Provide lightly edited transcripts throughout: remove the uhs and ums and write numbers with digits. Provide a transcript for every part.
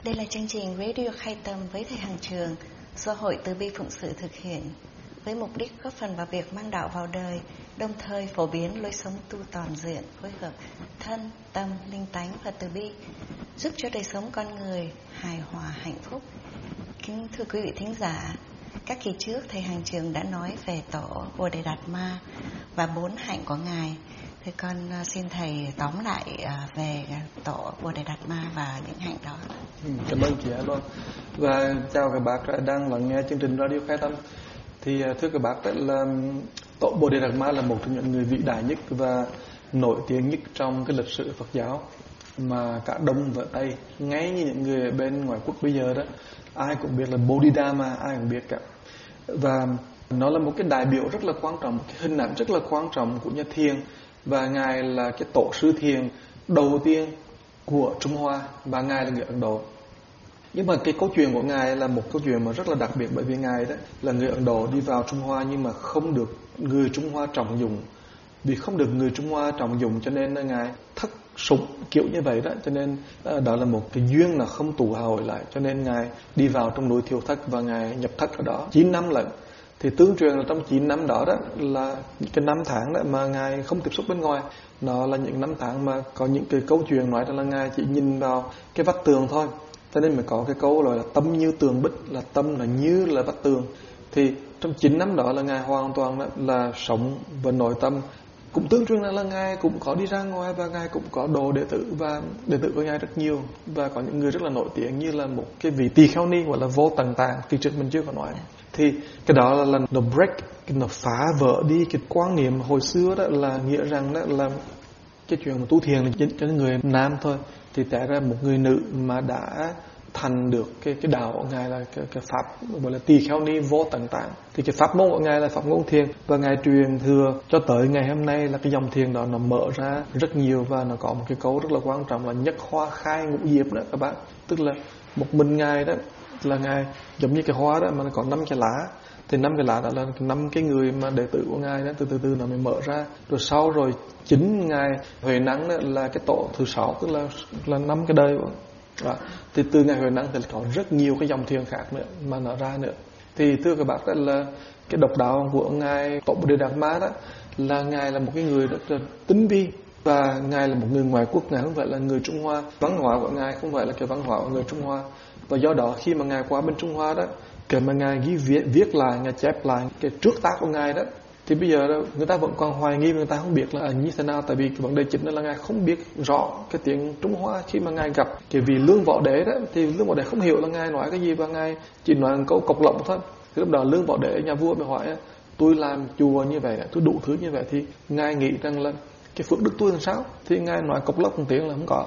Đây là chương trình Radio Khai Tâm với Thầy Hằng Trường do Hội Từ Bi Phụng Sự thực hiện với mục đích góp phần vào việc mang đạo vào đời, đồng thời phổ biến lối sống tu toàn diện, phối hợp thân, tâm, linh tánh và từ bi, giúp cho đời sống con người hài hòa, hạnh phúc. Kính thưa quý vị thính giả, các kỳ trước Thầy Hằng Trường đã nói về tổ Bồ Đề Đạt Ma và 4 hạnh của Ngài. Thì con xin Thầy tóm lại về tổ Bồ Đề Đạt Ma và những hạnh đó. Cảm ơn chị Alo. Và chào các bác đang lắng nghe chương trình Radio Khai Tâm. Thì thưa các bác, là tổ Bồ Đề Đạt Ma là một trong những người vĩ đại nhất và nổi tiếng nhất trong cái lịch sử Phật giáo, mà cả Đông và Tây, ngay như những người ở bên ngoại quốc bây giờ đó, ai cũng biết là Bodhidharma, ai cũng biết cả. Và nó là một cái đại biểu rất là quan trọng, một cái hình ảnh rất là quan trọng của nhà thiền. Và Ngài là cái tổ sư thiền đầu tiên của Trung Hoa, và Ngài là người Ấn Độ. Nhưng mà cái câu chuyện của Ngài là một câu chuyện mà rất là đặc biệt, bởi vì Ngài đó là người Ấn Độ đi vào Trung Hoa nhưng mà không được người Trung Hoa trọng dụng. Vì không được người Trung Hoa trọng dụng cho nên là Ngài thất sủng kiểu như vậy đó. Cho nên đó là một cái duyên là không tụ hội lại. Cho nên Ngài đi vào trong núi Thiêu Thất và Ngài nhập thất ở đó 9 năm lận. Thì tương truyền là trong 9 năm đó là cái năm tháng đó mà Ngài không tiếp xúc bên ngoài. Nó là những năm tháng mà có những cái câu chuyện nói rằng là Ngài chỉ nhìn vào cái vách tường thôi. Cho nên mới có cái câu gọi là tâm như tường bích, là tâm là như là vách tường. Thì trong 9 năm đó là Ngài hoàn toàn là sống và nội tâm. Cũng tương truyền là Ngài cũng có đi ra ngoài và Ngài cũng có đồ đệ tử, và đệ tử của Ngài rất nhiều. Và có những người rất là nổi tiếng như là một cái vị tỳ kheo ni gọi là Vô Tận Tạng, kỳ trước mình chưa có nói. Thì cái đó là nó break, nó phá vỡ đi cái quan niệm hồi xưa đó, là nghĩa rằng đó là cái chuyện mà tu thiền là cho những người nam thôi. Thì té ra một người nữ mà đã thành được cái đạo của Ngài là cái pháp gọi là tỳ kheo ni Vô Tận Tạng. Thì cái pháp môn của Ngài là pháp môn thiền, và Ngài truyền thừa cho tới ngày hôm nay là cái dòng thiền đó nó mở ra rất nhiều. Và nó có một cái câu rất là quan trọng là nhất hoa khai ngũ diệp đó các bạn. Tức là một mình Ngài đó là Ngài giống như cái hoa đó mà nó có 5 cái lá. Thì 5 cái lá đó là 5 cái người mà đệ tử của Ngài đó, từ từ nó mới mở ra. Rồi sau rồi chính Ngài Huệ Năng đó là cái tổ thứ 6, tức là 5 cái đời đó. Thì từ Ngài Huệ Năng thì có rất nhiều cái dòng thiền khác nữa mà nó ra nữa. Thì thưa các bác, đó là cái độc đạo của Ngài tổ Bồ Đề Đạt Ma đó là Ngài là một cái người rất là tinh vi. Và Ngài là một người ngoại quốc, Ngài không phải là người Trung Hoa. Văn hóa của Ngài không phải là cái văn hóa của người Trung Hoa. Và do đó khi mà Ngài qua bên Trung Hoa đó, cái mà Ngài viết lại, Ngài chép lại cái trước tác của Ngài đó, thì bây giờ đó, người ta vẫn còn hoài nghi, người ta không biết là như thế nào. Tại vì cái vấn đề chính là Ngài không biết rõ cái tiếng Trung Hoa. Khi mà Ngài gặp cái vị Lương Võ Đế đó, thì Lương Võ Đế không hiểu là Ngài nói cái gì, và Ngài chỉ nói một câu cộc lộng thôi. Thì lúc đó Lương Võ Đế, nhà vua mới hỏi: tôi làm chùa như vậy, tôi đủ thứ như vậy, thì Ngài nghĩ rằng là cái phước đức tôi làm sao? Thì Ngài nói cộc lộng một tiếng là không có,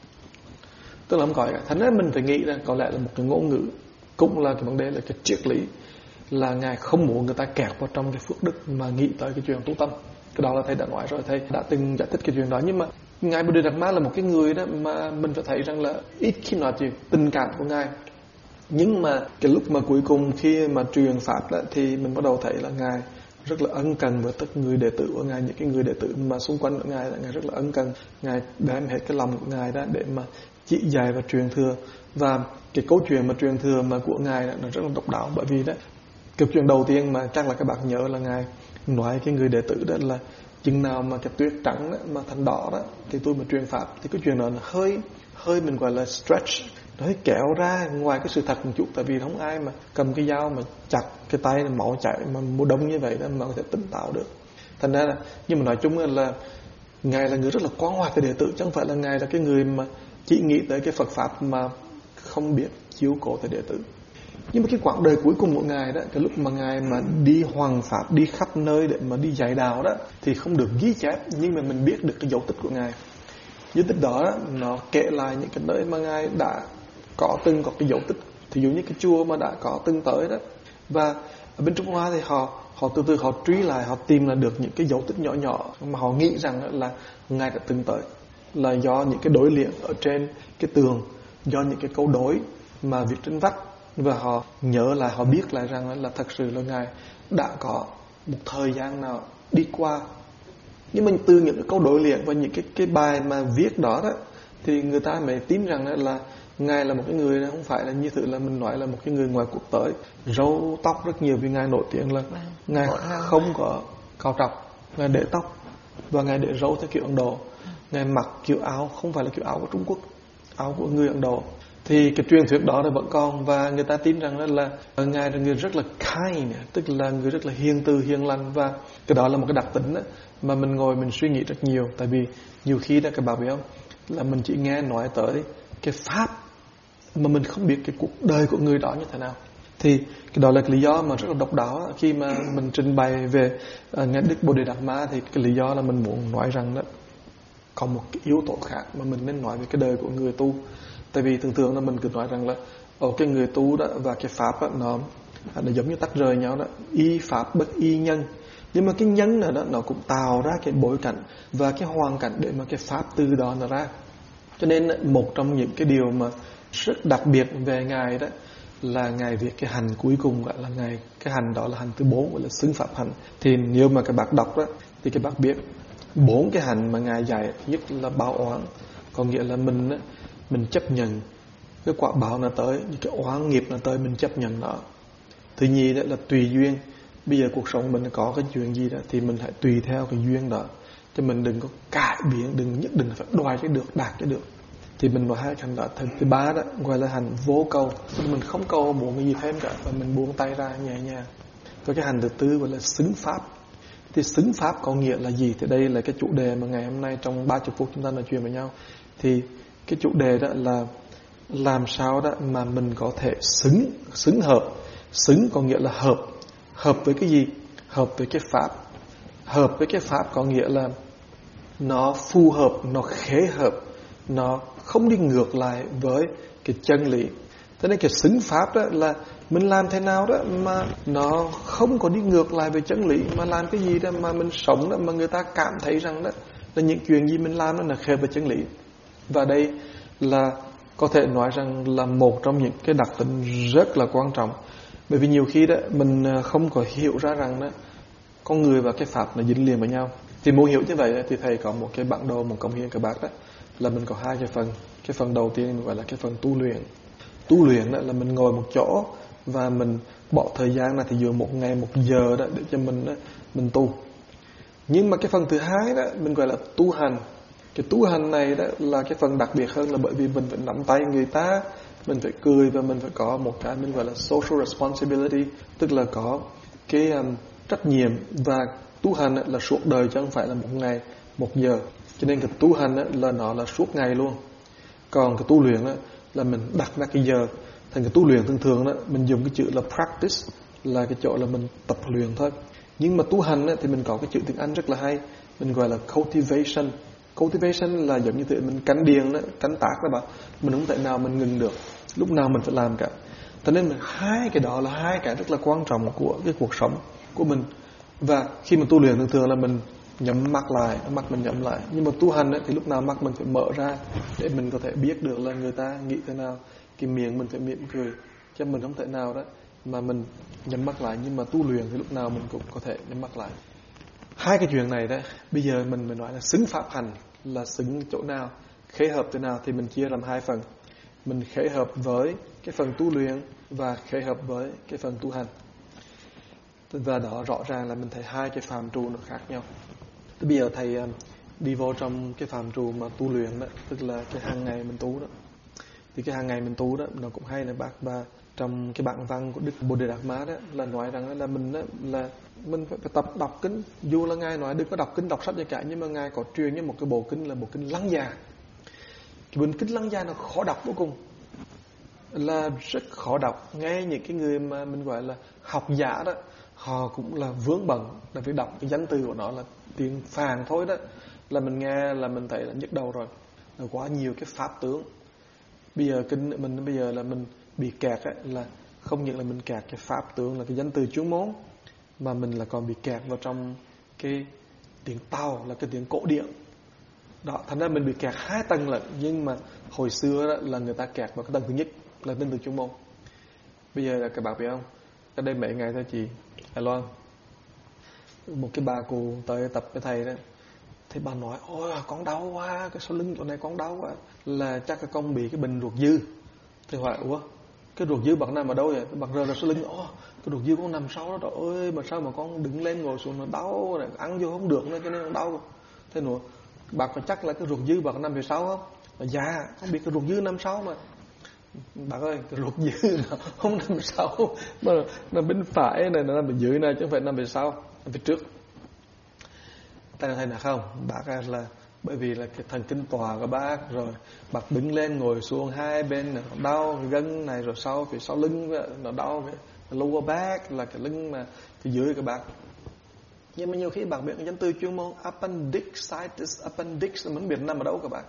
tức là không có cả. Thành ra mình phải nghĩ rằng có lẽ là một cái ngôn ngữ, cũng là cái vấn đề là cái triết lý, là Ngài không muốn người ta kẹt vào trong cái phước đức mà nghĩ tới cái chuyện tu tâm. Cái đó là thầy đã nói rồi, thầy đã từng giải thích cái chuyện đó. Nhưng mà Ngài Bồ Đề Đạt Ma là một cái người đó mà mình phải thấy rằng là ít khi nói chuyện tình cảm của Ngài. Nhưng mà cái lúc mà cuối cùng khi mà truyền pháp đó, thì mình bắt đầu thấy là Ngài rất là ân cần với tất người đệ tử của Ngài. Những cái người đệ tử mà xung quanh của Ngài là Ngài rất là ân cần. Ngài đem hết cái lòng của Ngài đó để mà chỉ dạy và truyền thừa. Và cái câu chuyện mà truyền thừa mà của Ngài đó, nó rất là độc đáo. Bởi vì đó, cái chuyện đầu tiên mà chắc là các bạn nhớ là Ngài nói cái người đệ tử đó là chừng nào mà cái tuyết trắng đó, mà thành đỏ đó, thì tôi mà truyền pháp. Thì cái chuyện đó là hơi mình gọi là stretch, nó hơi kéo ra ngoài cái sự thật một chút. Tại vì không ai mà cầm cái dao mà chặt cái tay máu chảy mà mùa đông như vậy đó mà có thể tỉnh táo được. Thành ra là, nhưng mà nói chung là Ngài là người rất là quan hoài cái đệ tử, chứ không phải là Ngài là cái người mà chỉ nghĩ tới cái Phật pháp mà không biết chiếu cố tới đệ tử. Nhưng mà cái quãng đời cuối cùng của Ngài đó, cái lúc mà Ngài mà đi hoằng pháp, đi khắp nơi để mà đi dạy đạo đó, thì không được ghi chép, nhưng mà mình biết được cái dấu tích của Ngài. Dấu tích đó, nó kể lại những cái nơi mà Ngài đã có cái dấu tích. Thí dụ như cái chùa mà đã có từng tới đó. Và ở bên Trung Hoa thì họ từ từ họ truy lại, họ tìm là được những cái dấu tích nhỏ nhỏ mà họ nghĩ rằng là Ngài đã từng tới, là do những cái đối liền ở trên cái tường, do những cái câu đối mà viết trên vách. Và họ nhớ lại, họ biết lại rằng là thật sự là Ngài đã có một thời gian nào đi qua. Nhưng mà từ những cái câu đối liền và những cái bài mà viết đó thì người ta mới tin rằng là Ngài là một cái người không phải là như thử là mình nói là một cái người ngoài cuộc tới, râu tóc rất nhiều, vì Ngài nổi tiếng là Ngài không có cạo trọc, Ngài để tóc và Ngài để râu theo kiểu Ấn Độ. Ngài mặc kiểu áo không phải là kiểu áo của Trung Quốc, áo của người Ấn Độ. Thì cái truyền thuyết đó là vẫn còn, và người ta tin rằng là Ngài là người rất là kind, tức là người rất là hiền từ, hiền lành, và cái đó là một cái đặc tính đó, mà mình ngồi mình suy nghĩ rất nhiều. Tại vì nhiều khi đó các bạn biết không, là mình chỉ nghe nói tới cái pháp mà mình không biết cái cuộc đời của người đó như thế nào. Thì cái đó là cái lý do mà rất là độc đáo khi mà mình trình bày về Ngài Đức Bồ Đề Đạt Ma. Thì cái lý do là mình muốn nói rằng đó còn một cái yếu tố khác mà mình nên nói về cái đời của người tu. Tại vì thường thường là mình cứ nói rằng là cái người tu đó và cái pháp đó, nó giống như tách rời nhau đó, y pháp bất y nhân. Nhưng mà cái nhân này đó nó cũng tạo ra cái bối cảnh và cái hoàn cảnh để mà cái pháp từ đó nó ra. Cho nên một trong những cái điều mà rất đặc biệt về Ngài đó là Ngài viết cái hành cuối cùng, gọi là Ngài, cái hành đó là hành thứ 4, gọi là xứng pháp hành. Thì nếu mà các bạn đọc đó thì các bạn biết 4 cái hành mà Ngài dạy. Nhất là báo oán, có nghĩa là mình chấp nhận cái quả báo nó tới, những cái oán nghiệp nó tới mình chấp nhận nó. Thứ nhì đó là tùy duyên. Bây giờ cuộc sống mình có cái chuyện gì đó thì mình hãy tùy theo cái duyên đó, chứ mình đừng có cải biến, đừng nhất định phải đòi cái được, đạt cái được. Thì mình nói hai hành đó. Thứ ba đó gọi là hành vô cầu, mình không cầu muốn cái gì thêm cả, và mình buông tay ra nhẹ nhàng. Có cái hành thứ tư gọi là xứng pháp. Thì xứng pháp có nghĩa là gì? Thì đây là cái chủ đề mà ngày hôm nay trong 30 phút chúng ta nói chuyện với nhau. Thì cái chủ đề đó là làm sao đó mà mình có thể xứng hợp. Xứng có nghĩa là hợp. Hợp với cái gì? Hợp với cái pháp. Hợp với cái pháp có nghĩa là nó phù hợp, nó khế hợp, nó không đi ngược lại với cái chân lý. Thế nên cái xứng pháp đó là mình làm thế nào đó mà nó không có đi ngược lại với chân lý, mà làm cái gì đó mà mình sống đó mà người ta cảm thấy rằng đó là những chuyện gì mình làm đó là khế với chân lý. Và đây là có thể nói rằng là một trong những cái đặc tính rất là quan trọng. Bởi vì nhiều khi đó mình không có hiểu ra rằng đó con người và cái pháp nó dính liền với nhau. Thì muốn hiểu như vậy thì thầy có một cái bản đồ, một công hiến các bác đó là mình có hai cái phần. Cái phần đầu tiên mình gọi là cái phần tu luyện. Tu luyện đó là mình ngồi một chỗ và mình bỏ thời gian là thì dựa 1 ngày 1 giờ đó để cho mình tu. Nhưng mà cái phần thứ hai đó mình gọi là tu hành. Cái tu hành này đó là cái phần đặc biệt hơn, là bởi vì mình phải nắm tay người ta, mình phải cười, và mình phải có một cái mình gọi là social responsibility, tức là có cái trách nhiệm. Và tu hành là suốt đời chứ không phải là 1 ngày 1 giờ. Cho nên cái tu hành là nó là suốt ngày luôn. Còn cái tu luyện là mình đặt ra cái giờ. Thành cái tu luyện thường thường đó mình dùng cái chữ là practice, là cái chỗ là mình tập luyện thôi. Nhưng mà tu hành thì mình có cái chữ tiếng Anh rất là hay, mình gọi là cultivation. Cultivation là giống như thế, mình cắn điền đó, cắn tác đó bạn. Mình không thể nào mình ngừng được, lúc nào mình phải làm cả. Cho nên hai cái đó là hai cái rất là quan trọng của cái cuộc sống của mình. Và khi mà tu luyện thường thường là mình nhắm mắt lại, mắt mình nhắm lại. Nhưng mà tu hành thì lúc nào mắt mình phải mở ra để mình có thể biết được là người ta nghĩ thế nào. Cái miệng mình phải mỉm cười, chứ mình không thể nào đó mà mình nhắm mắt lại. Nhưng mà tu luyện thì lúc nào mình cũng có thể nhắm mắt lại. Hai cái chuyện này đó, bây giờ mình nói là xứng pháp hành, là xứng chỗ nào, khế hợp chỗ nào, thì mình chia làm hai phần. Mình khế hợp với cái phần tu luyện và khế hợp với cái phần tu hành. Và đó rõ ràng là mình thấy hai cái phạm trù nó khác nhau. Thì bây giờ thầy đi vô trong cái phạm trù mà tu luyện đó, tức là cái hàng ngày mình tu đó. Thì cái hàng ngày mình tu đó nó cũng hay là bác. Và trong cái bản văn của Đức Bồ Đề Đạt Ma đó là nói rằng là mình phải tập đọc kinh. Dù là Ngài nói đừng có đọc kinh đọc sách gì cả, nhưng mà Ngài có truyền như một cái bộ kinh là bộ kinh Lăng Già. Cái bộ kinh Lăng Già nó khó đọc vô cùng, là rất khó đọc. Ngay những cái người mà mình gọi là học giả đó, họ cũng là vướng bận là phải đọc cái danh từ của nó là tiếng Phạn thôi đó, là mình nghe là mình thấy là nhức đầu rồi. Là quá nhiều cái pháp tướng. Bây giờ kinh mình bây giờ là mình bị kẹt là không những là mình kẹt cái pháp tướng là cái danh từ chuyên môn, mà mình là còn bị kẹt vào trong cái tiếng Tàu, là cái tiếng cổ điển đó. Thành ra mình bị kẹt hai tầng lận. Nhưng mà hồi xưa đó là người ta kẹt vào cái tầng thứ nhất là danh từ chuyên môn. Bây giờ là các bạn biết không, ở đây mấy ngày thôi chị Loan, một cái bà cụ tới tập với thầy đó, thì bà nói ôi con đau quá, cái sau lưng chỗ này con đau quá, là chắc là con bị cái bệnh ruột dư. Thầy hỏi ủa cái ruột dư bạn nằm ở đâu vậy? Bạn rờ ra sau lưng, cái ruột dư con nằm sau đó, trời ơi mà sao mà con đứng lên ngồi xuống nó đau, ăn vô không được nữa cho nên nó đau. Thế nữa bạn có chắc là cái ruột dư bạn nằm phía sau không? Dạ không biết cái ruột dư nằm sau mà. Bạn ơi cái ruột dư nó không nằm sau mà nó bên phải này, nó nằm bên dưới này chứ không phải nằm phía sau, nằm phía trước. Thầy là không, bác là bởi vì là cái thần kinh tọa của bác, rồi bác đứng lên ngồi xuống hai bên nó đau cái gân này, rồi sau phía sau lưng nó đau cái lower back là cái lưng mà phía dưới của bác. Nhưng mà nhiều khi bác biết cái danh từ chuyên môn appendicitis, appendix là mình biết nằm ở đâu các bạn.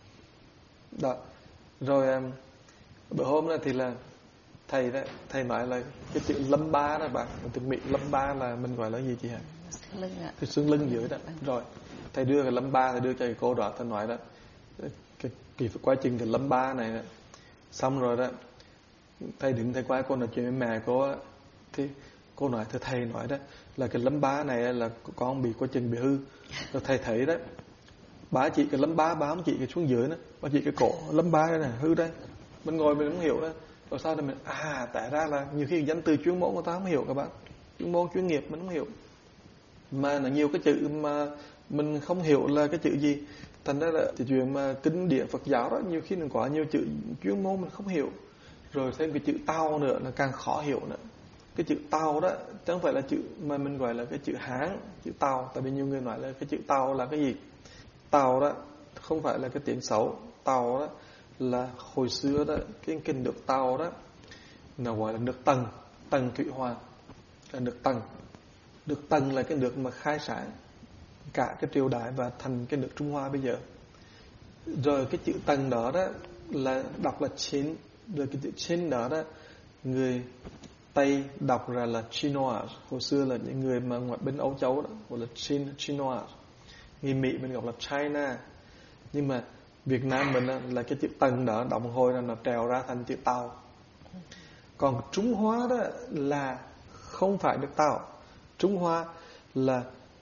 Đó. Rồi bữa hôm đó thì là thầy nói là cái chữ lumbar đó bạn, từ Mỹ lumbar là mình gọi là gì chị hả? Xương lưng ạ. Cái xương lưng dưới đó. Rồi thầy đưa cái lumbar, thầy đưa cho cái cô đó, thầy nói đó cái quá trình cái lumbar này đó. Xong rồi đó thầy đứng thầy qua cô nói chuyện với mẹ cô đó, thì cô nói thầy nói đó là cái lumbar này là con bị quá trình bị hư. Rồi thầy thấy đó bá chỉ cái lumbar, bá không chỉ cái xuống dưới nữa, bá chỉ cái cổ lumbar này hư đây. Mình ngồi mình không hiểu đó. Rồi sau đó mình tại ra là nhiều khi danh từ chuyên môn người ta không hiểu các bạn, chuyên môn chuyên nghiệp mình không hiểu, mà là nhiều cái chữ mà mình không hiểu là cái chữ gì. Thành ra là cái chuyện mà kinh điển Phật giáo đó nhiều khi mình có nhiều chữ chuyên môn mình không hiểu. Rồi thêm cái chữ tao nữa là càng khó hiểu nữa. Cái chữ tao đó chứ không phải là chữ mà mình gọi là cái chữ Hán, chữ tao. Tại vì nhiều người nói là cái chữ tao là cái gì. Tao đó không phải là cái tiếng xấu. Tao đó là hồi xưa đó cái kinh nước Tàu đó nó gọi là nước Tần, Tần Thủy Hoàng là nước Tần. Nước Tần là cái nước mà khai sáng cả cái triều đại và thành cái nước Trung Hoa bây giờ. Rồi cái chữ Tần đó đó là đọc là Chin, rồi cái chữ Chin đó đó người Tây đọc ra là Chinois. Hồi xưa là những người mà ngoài bên Âu Châu đó gọi là Chinois. Người Mỹ mình gọi là China. Nhưng mà Việt Nam mình là cái chữ Tần đó đọc một hồi là nó trèo ra thành chữ Tàu. Còn Trung Hoa đó là không phải nước Tàu. Trung Hoa là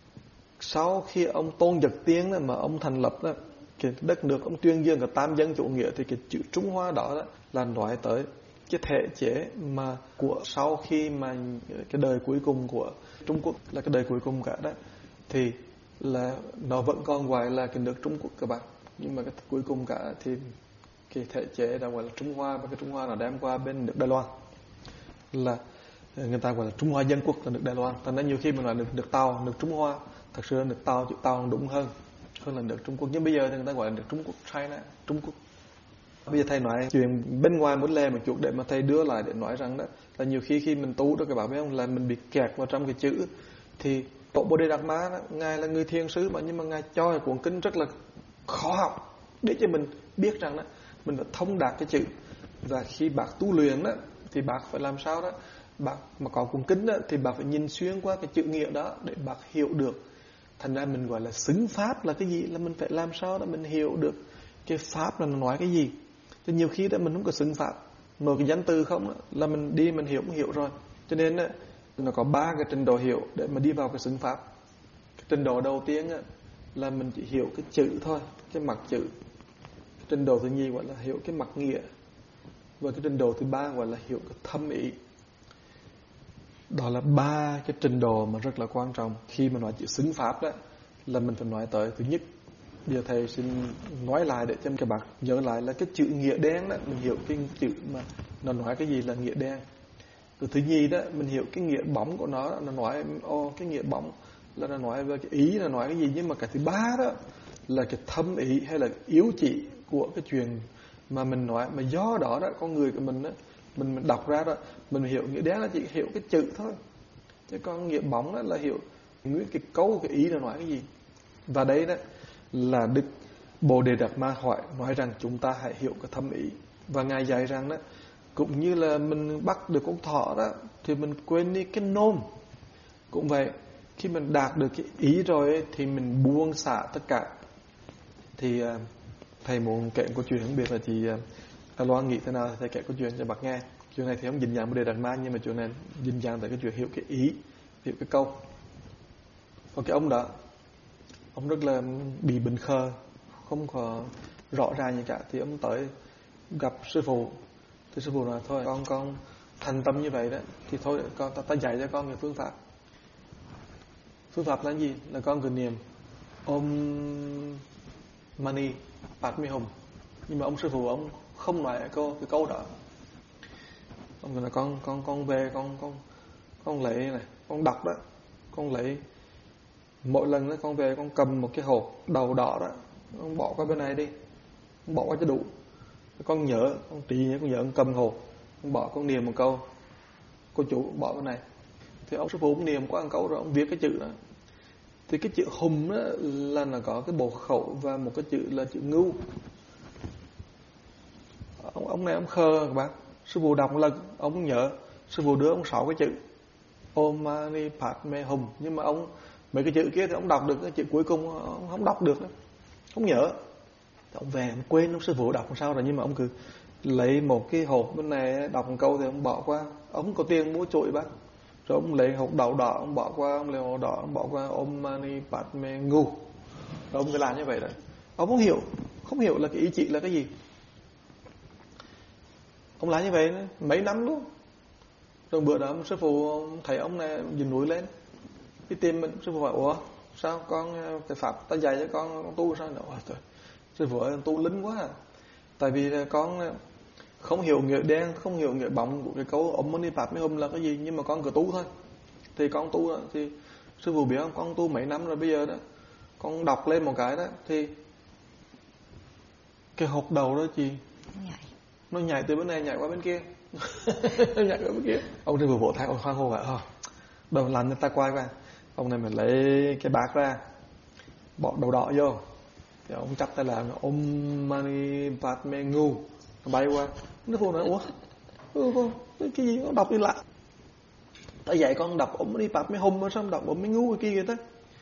sau khi ông Tôn Giật Tiên đó, mà ông thành lập đó, cái đất nước ông tuyên dương cái tam dân chủ nghĩa, thì cái chữ Trung Hoa đó là nói tới cái thể chế mà của sau khi mà cái đời cuối cùng của Trung Quốc là cái đời cuối cùng cả đó, thì là nó vẫn còn gọi là cái nước Trung Quốc các bạn. Nhưng mà cái cuối cùng cả thì cái thể chế đã gọi là Trung Hoa, và cái Trung Hoa nó đem qua bên nước Đài Loan, là người ta gọi là Trung Hoa Dân Quốc là nước Đài Loan. Thành ra nhiều khi mình nói nước Tàu, nước Trung Hoa, thật sự là nước Tàu, chữ Tàu đúng hơn là nước Trung Quốc. Nhưng bây giờ thì người ta gọi là nước Trung Quốc, China, Trung Quốc. Bây giờ thầy nói chuyện bên ngoài muốn lè một chút để mà thầy đưa lại để nói rằng đó là nhiều khi mình tu đó các bạn biết không, là mình bị kẹt vào trong cái chữ. Thì Tổ Bồ Đề Đạt Ma đó, ngài là người thiền sứ mà, nhưng mà ngài cho cái cuốn kinh rất là khó học để cho mình biết rằng đó mình phải thông đạt cái chữ. Và khi bác tu luyện đó thì bác phải làm sao đó, bác mà có cuốn kinh đó thì bác phải nhìn xuyên qua cái chữ nghĩa đó để bác hiểu được. Thành ra mình gọi là xứng pháp là cái gì, là mình phải làm sao đó mình hiểu được cái pháp là nó nói cái gì. Cho nhiều khi đó mình không có xứng pháp, nổi cái danh từ không đó, là mình đi mình hiểu cũng hiểu rồi. Cho nên đó, nó có 3 cái trình độ hiểu để mà đi vào cái xứng pháp. Cái trình độ đầu tiên đó, là mình chỉ hiểu cái chữ thôi, cái mặt chữ. Cái trình độ thứ nhì gọi là hiểu cái mặt nghĩa. Và cái trình độ thứ 3 gọi là hiểu cái thâm ý. Đó là 3 cái trình độ mà rất là quan trọng. Khi mà nói chữ xứng pháp đó là mình phải nói tới thứ nhất. Bây giờ thầy xin nói lại để cho các bạn nhớ lại là cái chữ nghĩa đen đó, mình hiểu cái chữ mà nó nói cái gì là nghĩa đen. Rồi thứ nhì đó mình hiểu cái nghĩa bóng của nó nói cái nghĩa bóng là nó nói về cái ý là nói cái gì. Nhưng mà cái thứ 3 đó là cái thâm ý hay là yếu chỉ của cái chuyện mà mình nói, mà do đó đó con người của mình đó, mình đọc ra đó mình hiểu nghĩa đen là chỉ hiểu cái chữ thôi, chứ còn nghĩa bóng đó là hiểu nguyên cái câu cái ý là nói cái gì. Và đây đó là Đức Bồ Đề Đạt Ma nói rằng chúng ta hãy hiểu cái thâm ý. Và ngài dạy rằng đó cũng như là mình bắt được con thỏ đó thì mình quên đi cái nôm. Cũng vậy, khi mình đạt được cái ý rồi ấy, thì mình buông xả tất cả. Thì thầy muốn kể câu chuyện, không biết là chị Loan nghĩ thế nào, thầy kể câu chuyện cho bác nghe. Chuyện này thì không dính dáng Bồ Đề Đạt Ma, nhưng mà chuyện này dính dáng tới cái chuyện hiểu cái ý, hiểu cái câu. Còn cái ông đó, ông rất là bị bệnh khờ, không có rõ ràng gì cả. Thì ông tới gặp sư phụ, Thì sư phụ nói thôi con thành tâm như vậy đó, thì thôi con ta dạy cho con cái phương pháp. Phương pháp là gì? Là con cứ niệm Om Mani Padme Hum. Nhưng mà ông sư phụ ông không nói cái câu đó. Ông nói con về con lấy này, con đọc đó, con lấy mỗi lần đó con về con cầm một cái hộp đầu đỏ đó, con bỏ qua bên này đi, con bỏ qua cho đủ. Con nhớ, con trí nhớ, con nhớ con cầm hộp, con bỏ, con niệm một câu, cô chủ bỏ bên này. Thì ông sư phụ cũng niệm qua một câu rồi ông viết cái chữ đó. Thì cái chữ hùng đó là nó có cái bộ khẩu và một cái chữ là chữ ngưu. Ông này ông khờ các bạn. Sư phụ đọc một lần ông nhớ, sư phụ đưa ông 6 cái chữ Om Mani Padme Hum, nhưng mà ông mấy cái chữ kia thì ông đọc được, cái chữ cuối cùng ông không đọc được, không nhớ. Thì ông về ông quên, ông sư phụ đọc làm sao rồi, nhưng mà ông cứ lấy một cái hộp bên này đọc một câu thì ông bỏ qua. Ông có tiền mua trội bác, rồi ông lấy hộp đầu đỏ ông bỏ qua, ông lấy hộp đỏ ông bỏ qua Om Mani Padme Ngu. Rồi ông cứ làm như vậy đấy. Ông không hiểu là cái ý chỉ là cái gì. Ông làm như vậy mấy năm luôn. Rồi bữa đó sư phụ thấy ông này dừng núi lên, đi tìm mình. Sư phụ hỏi ủa sao con cái pháp ta dạy cho con tu sao nữa? Trời, sư phụ ơi tu linh quá à. Tại vì con không hiểu nghĩa đen, không hiểu nghĩa bóng của cái câu Om Mani Padme Hum là cái gì, nhưng mà con cứ tu thôi. Thì con tu thì sư phụ biết không, con tu mấy năm rồi, bây giờ đó con đọc lên một cái đó thì cái hộp đầu đó chị nó nhảy từ bên này nhảy qua bên kia. Nhảy qua bên kia. Ông sư phụ vỗ tay, ông hoan hô vậy đầu lăn người ta quay qua. Ông này mình lấy cái bát ra, bỏ đầu đỏ vô, thì ông chắp tay làm Om Mani Padme Ngu, nó bay qua. Nó phụ nói ủa cái gì nó đọc đi lạ. Tại vậy con đọc Om Mani Padme Hum mà sao đọc Om Mani Ngu kia vậy ta?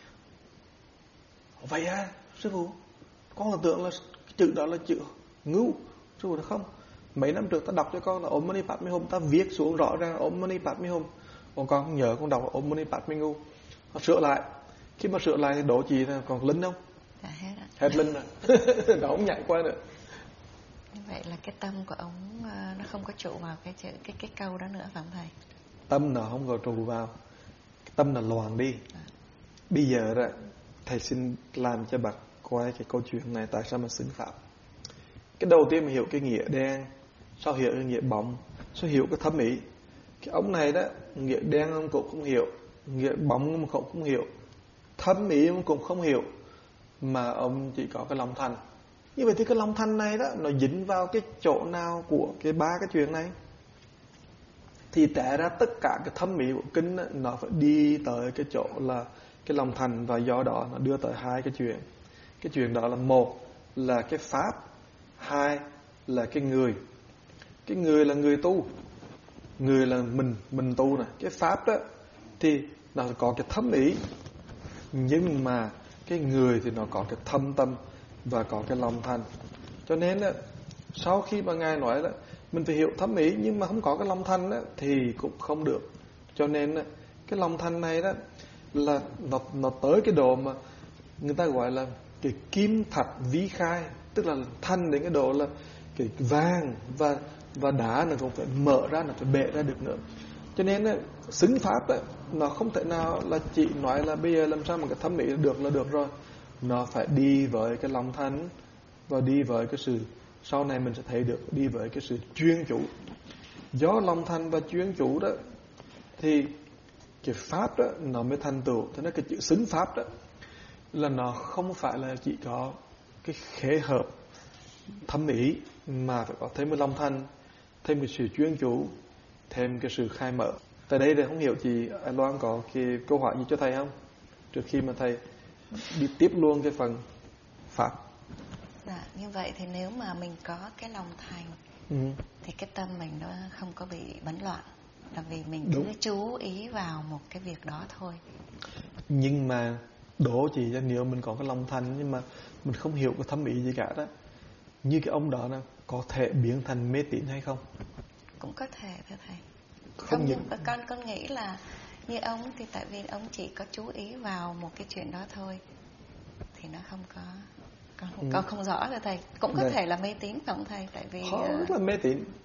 Vậy à sư phụ, con tưởng là chữ đó là chữ Ngu. Sư phụ nói không, mấy năm trước ta đọc cho con là Om Mani Padme Hum, ta viết xuống rõ ràng Om Mani Padme Hum. Còn con không nhớ, con đọc Om Mani Padme Ngu. Nó sửa lại, khi mà sửa lại thì đổ chị là còn linh không? Dạ hết linh rồi. Đó không nhảy qua nữa. Như vậy là cái tâm của ông nó không có trụ vào cái câu đó nữa phải không thầy? Tâm nó không có trụ vào, cái tâm là loạn đi. Bây giờ đó thầy xin làm cho bác coi cái câu chuyện này tại sao mà xứng pháp. Cái đầu tiên mình hiểu cái nghĩa đen, sau hiểu cái nghĩa bóng, sau hiểu cái thẩm mỹ. Cái ông này đó, nghĩa đen ông cũng không hiểu, nghĩa bóng ông cũng không hiểu, thẩm mỹ ông cũng không hiểu, mà ông chỉ có cái lòng thành. Như vậy thì cái lòng thành này đó nó dính vào cái chỗ nào của cái ba cái chuyện này? Thì trả ra tất cả cái thẩm mỹ của kinh đó, nó phải đi tới cái chỗ là cái lòng thành, và do đó nó đưa tới hai cái chuyện. Cái chuyện đó là một là cái pháp, hai là cái người. Cái người là người tu, người là mình tu này. Cái pháp đó thì nó có cái thẩm mỹ, nhưng mà cái người thì nó có cái thâm tâm và có cái lòng thành. Cho nên là sau khi mà Ngài nói là mình phải hiểu thẩm mỹ nhưng mà không có cái lòng thành đó, thì cũng không được. Cho nên là cái lòng thành này đó là nó tới cái độ mà người ta gọi là cái kim thạch ví khai, tức là thành đến cái độ là cái vàng và đá nó cũng phải mở ra, nó phải bể ra được nữa. Cho nên là xứng pháp đó, nó không thể nào là chỉ nói là bây giờ làm sao mà cái thẩm mỹ được là được rồi. Nó phải đi với cái lòng thành và đi với cái sự, sau này mình sẽ thấy được, đi với cái sự chuyên chủ. Do lòng thành và chuyên chủ đó thì cái pháp đó nó mới thành tựu. Thế nên cái chữ xứng pháp đó là nó không phải là chỉ có cái khế hợp thẩm mỹ, mà phải có thêm cái lòng thành, thêm cái sự chuyên chủ, thêm cái sự khai mở. Tại đây thì không hiểu chị Loan có cái câu hỏi gì cho thầy không, trước khi mà thầy đi tiếp luôn cái phần pháp. Dạ, như vậy thì nếu mà mình có cái lòng thành thì cái tâm mình nó không có bị bấn loạn, là vì mình cứ chú ý vào một cái việc đó thôi. Nhưng mà đố chị, nếu mình có cái lòng thành nhưng mà mình không hiểu cái thẩm mỹ gì cả đó, như cái ông đó nè, có thể biến thành mê tín hay không? Cũng có thể thưa thầy. Không, nhưng con nghĩ là như ông thì tại vì ông chỉ có chú ý vào một cái chuyện đó thôi, thì nó không có, con không rõ rồi thầy. Cũng có thể là mê tín phải không thầy? Tại vì họ rất là mê tín.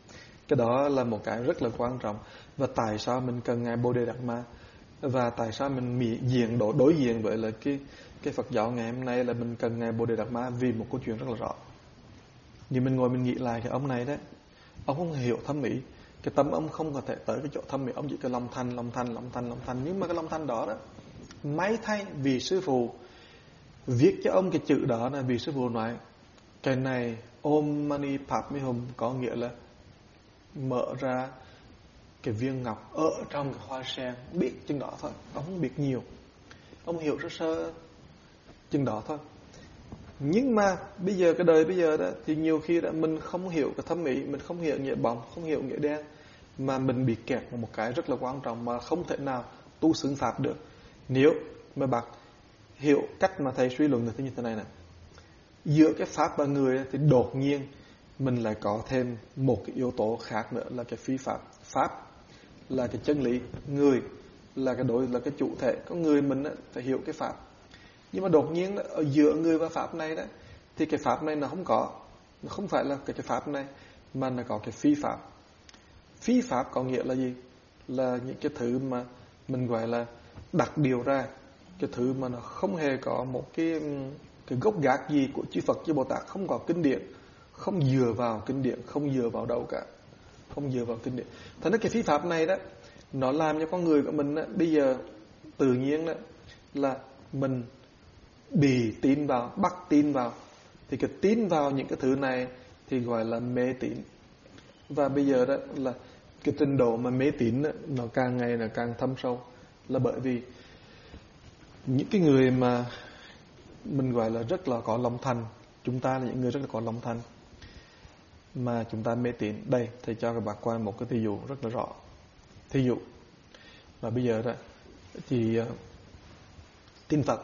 Cái đó là một cái rất là quan trọng. Và tại sao mình cần Ngài Bodhidharma, và tại sao mình đối diện với là cái Phật giáo ngày hôm nay là mình cần Ngài Bodhidharma vì một câu chuyện rất là rõ. Nhưng mình ngồi mình nghĩ lại cái ông này đấy, ông không hiểu thâm mỹ, cái tâm ông không có thể tới cái chỗ thâm mỹ, ông chỉ có lòng thành. Nhưng mà cái lòng thành đó may thay vì sư phụ viết cho ông cái chữ đó là vì sư phụ nói cái này Om Mani Padme Hum có nghĩa là mở ra cái viên ngọc ở trong cái hoa sen, biết chừng đó thôi, ông không biết nhiều, ông hiểu sơ sơ chừng đó thôi. Nhưng mà bây giờ cái đời bây giờ đó thì nhiều khi đó mình không hiểu cái thâm mỹ, mình không hiểu nghĩa bóng, không hiểu nghĩa đen, mà mình bị kẹt vào một cái rất là quan trọng mà không thể nào tu xứng pháp được. Nếu mà bạn hiểu cách mà thầy suy luận được như thế này này, giữa cái pháp và người thì đột nhiên mình lại có thêm một cái yếu tố khác nữa là cái phi pháp. Pháp là cái chân lý, người là cái chủ thể, có người mình phải hiểu cái pháp. Nhưng mà đột nhiên ở giữa người và pháp này đó thì cái pháp này nó không phải là cái pháp này, mà nó có cái phi pháp. Phi pháp có nghĩa là gì? Là những cái thứ mà mình gọi là đặt điều ra, cái thứ mà nó không hề có một cái gốc gác gì của chư Phật, chư Bồ Tát, không có kinh điển, không dựa vào kinh điển, không dựa vào đâu cả, không dựa vào kinh điển. Thành ra cái phi pháp này đó nó làm cho con người của mình bây giờ tự nhiên là mình bị tin vào, bắt tin vào. Thì cái tin vào những cái thứ này thì gọi là mê tín. Và bây giờ đó là cái trình độ mà mê tín nó càng ngày là càng thâm sâu, là bởi vì những cái người mà mình gọi là rất là có lòng thành, chúng ta là những người rất là có lòng thành mà chúng ta mê tín. Đây thầy cho các bạn qua một cái ví dụ rất là rõ. Thí dụ là bây giờ đó thì tin Phật,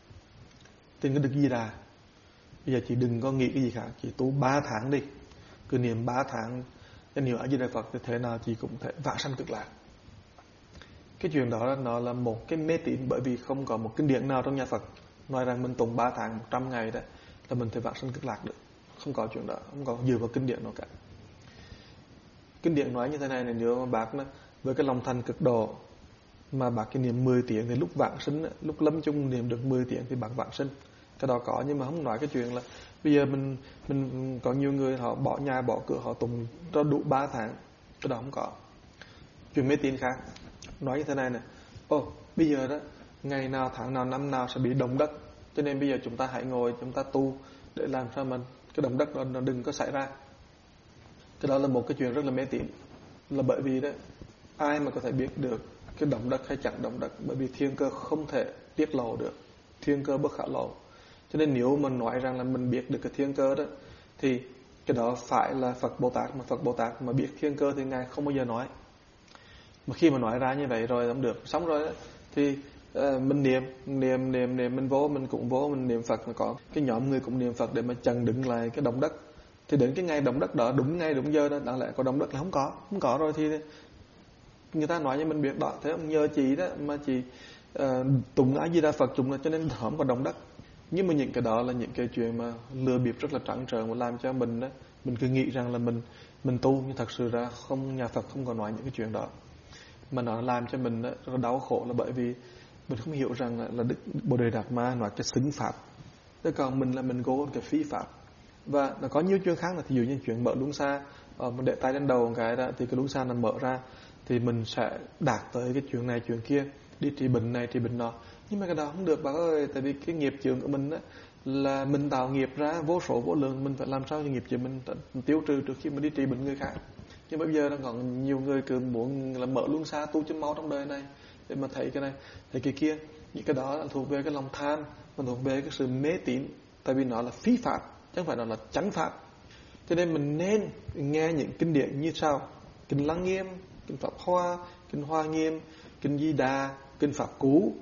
tin cái Đức Di Đà, bây giờ chị đừng có nghĩ cái gì cả, chị tu 3 tháng đi, cứ niệm 3 tháng danh hiệu A Di Đà Phật thì thế nào chị cũng thể vãng sanh cực lạc. Cái chuyện đó nó là một cái mê tín, bởi vì không có một kinh điển nào trong nhà Phật nói rằng mình tụng 3 tháng 100 ngày đó là mình thể vãng sanh cực lạc được. Không có chuyện đó, không có dựa vào kinh điển nào cả. Kinh điển nói như thế này, nếu mà bác với cái lòng thành cực độ mà bác cái niệm 10 tiếng thì lúc vãng sinh, lúc lâm chung niệm được 10 tiếng thì bác vãng sinh. Cái đó có, nhưng mà không nói cái chuyện là bây giờ mình có nhiều người họ bỏ nhà bỏ cửa, họ tụng cho đủ 3 tháng. Cái đó không có. Chuyện mê tín khác nói như thế này này: bây giờ đó ngày nào tháng nào năm nào sẽ bị động đất, cho nên bây giờ chúng ta hãy ngồi chúng ta tu để làm sao mà cái động đất đó nó đừng có xảy ra. Cái đó là một cái chuyện rất là mê tín, là bởi vì đó ai mà có thể biết được cái động đất hay chẳng động đất, bởi vì thiên cơ không thể tiết lộ được, thiên cơ bất khả lộ. Cho nên nếu mà nói rằng là mình biết được cái thiên cơ đó thì cái đó phải là Phật Bồ Tát, mà Phật Bồ Tát mà biết thiên cơ thì Ngài không bao giờ nói. Mà khi mà nói ra như vậy rồi không được, xong rồi đó thì mình niệm mình vô, mình cũng vô, mình niệm Phật, mà có cái nhóm người cũng niệm Phật để mà chặn đứng lại cái động đất. Thì đến cái ngày động đất đó, đúng ngày đúng giờ đó, đáng lẽ có động đất là không có rồi thì người ta nói cho mình biết đó, thế ông nhờ chị đó mà chị tụng A Di Đà Phật tụng là cho nên không có động đất. Nhưng mà những cái đó là những cái chuyện mà lừa bịp rất là trắng trợn, mà làm cho mình đó, mình cứ nghĩ rằng là mình tu, nhưng thật sự ra không, nhà Phật không có nói những cái chuyện đó. Mà nó làm cho mình rất là đau khổ, là bởi vì mình không hiểu rằng là Đức Bồ Đề Đạt Ma nói cái xứng pháp, thế còn mình là mình cố cái phi pháp. Và nó có nhiều chuyện khác, là ví dụ như chuyện mở luân xa, mình để tay lên đầu một cái đó thì cái luân xa nó mở ra, thì mình sẽ đạt tới cái chuyện này chuyện kia, đi trị bệnh này trị bệnh nọ. Nhưng mà cái đó không được bác ơi, tại vì cái nghiệp chướng của mình đó, là mình tạo nghiệp ra vô số vô lượng, mình phải làm sao cho nghiệp chướng mình tiêu trừ trước khi mình đi trị bệnh người khác. Nhưng bây giờ đang còn nhiều người cứ muốn là mở luân xa tu chân mau trong đời này để mà thấy cái này thấy cái kia. Những cái đó là thuộc về cái lòng tham, mà thuộc về cái sự mê tín, tại vì nó là phi pháp chứ không phải nó là chánh pháp. Cho nên mình nên nghe những kinh điển như sau: kinh Lăng Nghiêm, kinh Pháp Hoa, kinh Hoa Nghiêm, kinh Di Đà, kinh Pháp Cú,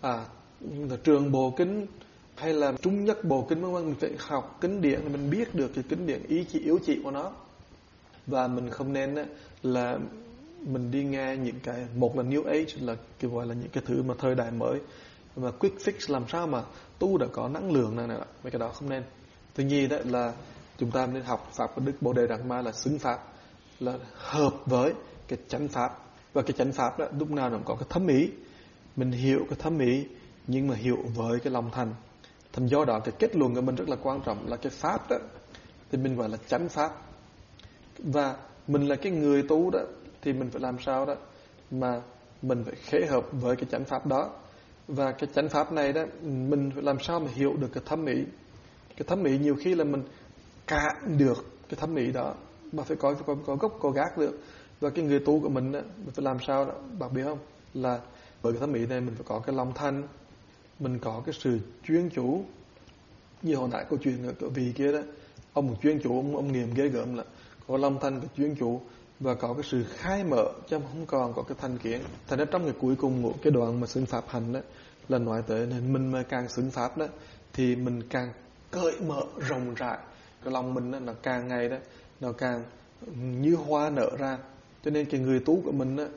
Trường Bộ Kinh hay là Trung Nhất Bộ Kinh, vân vân. Mình phải học kinh điển để mình biết được cái kinh điển ý chỉ yếu chỉ của nó. Và mình không nên là mình đi nghe những cái, một là New Age, là cái gọi là những cái thứ mà thời đại mới, mà quick fix làm sao mà tu đã có năng lượng này mấy cái đó không nên. Thứ nhì đó là chúng ta nên học pháp của Đức Bồ Đề Đạt Ma là xứng pháp. là hợp với cái chánh pháp. Và cái chánh pháp đó lúc nào nó cũng có cái thấm ý. Mình hiểu cái thấm ý nhưng mà hiểu với cái lòng thành. Thành do đó cái kết luận của mình rất là quan trọng là cái pháp đó thì mình gọi là chánh pháp. Và mình là cái người tu đó thì mình phải làm sao đó mà mình phải khế hợp với cái chánh pháp đó. Và cái chánh pháp này đó mình phải làm sao mà hiểu được cái thấm ý. Cái thấm ý nhiều khi là mình cạn được cái thấm ý đó mà phải có gốc có gác được. Và cái người tu của mình đó, mình phải làm sao đó, bạn biết không, là với cái thấm ý này mình phải có cái lòng thanh, mình có cái sự chuyên chú. Như hồi nãy câu chuyện ở vị kia đó, ông một chuyên chủ, ông niệm ghê gớm là có lòng thanh, có chuyên chủ và có cái sự khai mở chứ không còn có cái thành kiến. Thành ra trong cái cuối cùng của cái đoạn mà xưng pháp hành đó là nói tới nên mình mà càng xưng pháp đó thì mình càng cởi mở rộng rãi, cái lòng mình đó, nó càng ngày đó nó càng như hoa nở ra. Cho nên cái người tu của mình đó,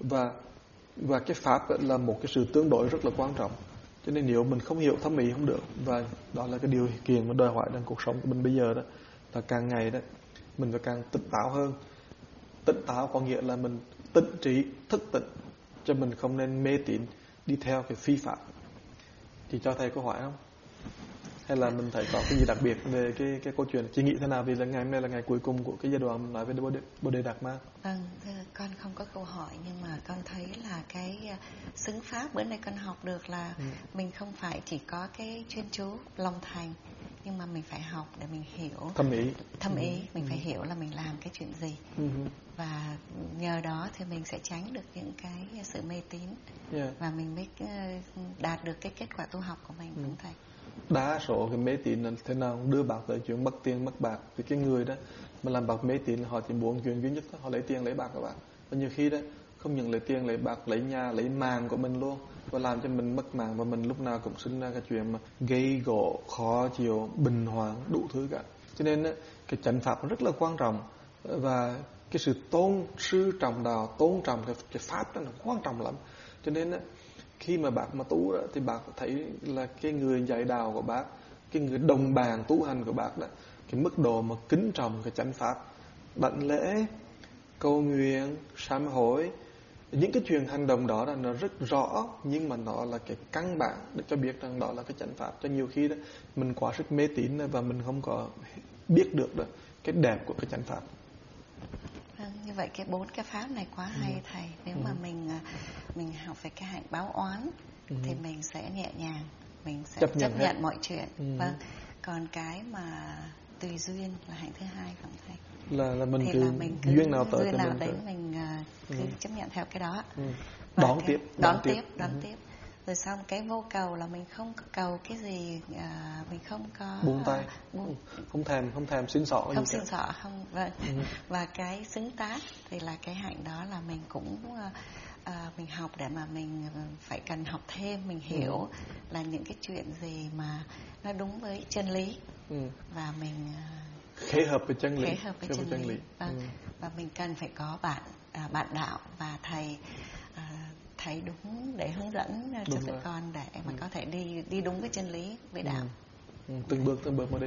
và cái pháp đó là một cái sự tương đối rất là quan trọng. Cho nên nếu mình không hiểu thấm ý không được. Và đó là cái điều kiện mà đòi hỏi trong cuộc sống của mình bây giờ đó, là càng ngày đó mình phải càng tỉnh táo hơn. Tỉnh táo có nghĩa là mình tỉnh trí, thức tỉnh, cho mình không nên mê tín đi theo cái phi pháp. Thì cho thầy câu hỏi không? Hay là mình thấy có cái gì đặc biệt về cái câu chuyện? Chị nghĩ thế nào? Vì là ngày hôm nay là ngày cuối cùng của cái giai đoạn mình nói về Bồ Đề Đạt Ma. Vâng, con không có câu hỏi nhưng mà con thấy là cái xứng pháp bữa nay con học được là mình không phải chỉ có cái chuyên chú lòng thành, nhưng mà mình phải học để mình hiểu thâm ý mình phải hiểu là mình làm cái chuyện gì. Và nhờ đó thì mình sẽ tránh được những cái sự mê tín. Và mình mới đạt được cái kết quả tu học của mình. Đúng thầy. Đa số cái mê tín là thế nào đưa bạc tới chuyện mất tiền mất bạc. Vì cái người đó mà làm bạc mê tín là họ chỉ muốn chuyện duy nhất đó, họ lấy tiền lấy bạc các bạn. Và nhiều khi đó không những lấy tiền lấy bạc, lấy nhà, lấy mạng của mình luôn, và làm cho mình mất mạng. Và mình lúc nào cũng sinh ra cái chuyện mà gây gổ, khó chịu, bình hoảng, đủ thứ cả. Cho nên đó, cái chánh pháp rất là quan trọng. Và cái sự tôn sư trọng đạo, tôn trọng cái pháp đó là quan trọng lắm. Cho nên đó, khi mà bác mà tu đó, thì bác thấy là cái người dạy đạo của bác, cái người đồng bàn tu hành của bác đó, cái mức độ mà kính trọng cái chánh pháp, đảnh lễ, cầu nguyện, sám hối, những cái chuyện hành động đó là nó rất rõ, nhưng mà nó là cái căn bản để cho biết rằng đó là cái chánh pháp. Cho nhiều khi đó mình quá sức mê tín và mình không có biết được đó, cái đẹp của cái chánh pháp. Như vậy cái 4 cái pháp này quá hay thầy. Nếu mà mình học về cái hạnh báo oán thì mình sẽ nhẹ nhàng, mình sẽ chấp nhận mọi chuyện. Vâng. Còn cái mà tùy duyên là hạnh thứ hai không thầy? Là mình thì cứ là mình cứ duyên nào tới duyên nào đấy phải... mình cứ chấp nhận theo cái đó. Đón tiếp. Rồi xong cái vô cầu là mình không cầu cái gì, mình không có buông tay, không thèm xin xỏ, không xin xỏ, không. Vâng. Và cái xứng tác thì là cái hạnh đó là mình cũng mình học để mà mình phải cần học thêm, mình hiểu là những cái chuyện gì mà nó đúng với chân lý, và mình khế hợp với chân lý. Vâng. Và mình cần phải có bạn đạo và thầy thấy đúng để hướng dẫn cho tụi con để mà có thể đi đúng với chân lý, với đạo. Từng bước mà đi.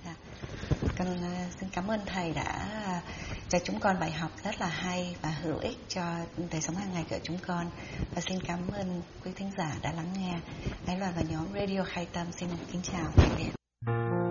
Con xin cảm ơn thầy đã cho chúng con bài học rất là hay và hữu ích cho đời sống hàng ngày của chúng con. Và xin cảm ơn quý thính giả đã lắng nghe. Đài Loan và nhóm Radio Khai Tâm xin kính chào tạm biệt.